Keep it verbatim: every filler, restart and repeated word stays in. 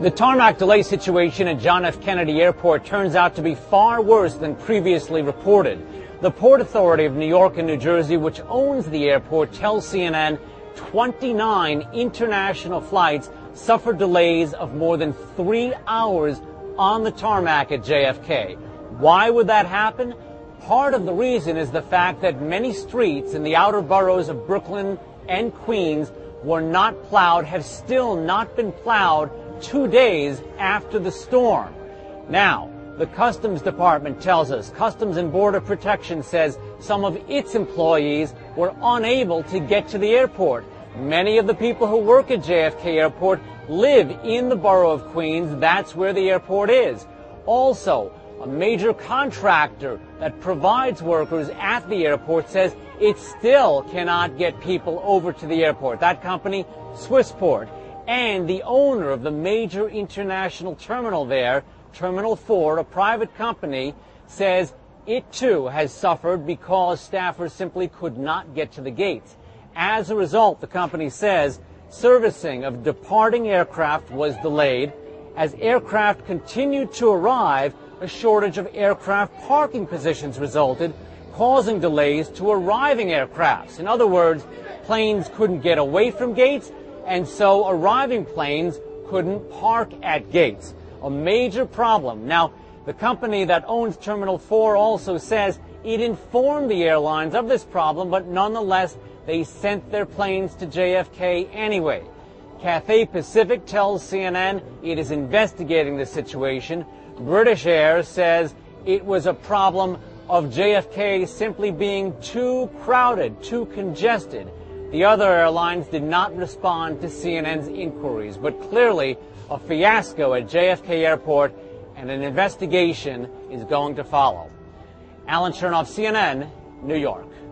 The tarmac delay situation at John F. Kennedy Airport turns out to be far worse than previously reported. The Port Authority of New York and New Jersey, which owns the airport, tells C N N twenty-nine international flights suffered delays of more than three hours on the tarmac at J F K. Why would that happen? Part of the reason is the fact that many streets in the outer boroughs of Brooklyn and Queens were not plowed, have still not been plowed two days after the storm. Now, the Customs Department tells us Customs and Border Protection says some of its employees were unable to get to the airport. Many of the people who work at J F K Airport live in the borough of Queens. That's where the airport is. Also, a major contractor that provides workers at the airport says it still cannot get people over to the airport. That company, Swissport, and the owner of the major international terminal there, Terminal four, a private company, says it too has suffered because staffers simply could not get to the gates. As a result, the company says servicing of departing aircraft was delayed. As aircraft continued to arrive, a shortage of aircraft parking positions resulted, causing delays to arriving aircrafts. In other words, planes couldn't get away from gates, and so arriving planes couldn't park at gates. A major problem. Now, the company that owns Terminal four also says it informed the airlines of this problem, but nonetheless, they sent their planes to J F K anyway. Cathay Pacific tells C N N it is investigating the situation. British Air says it was a problem of J F K simply being too crowded, too congested. The other airlines did not respond to C N N's inquiries, but clearly a fiasco at J F K Airport, and an investigation is going to follow. Alan Chernoff, C N N, New York.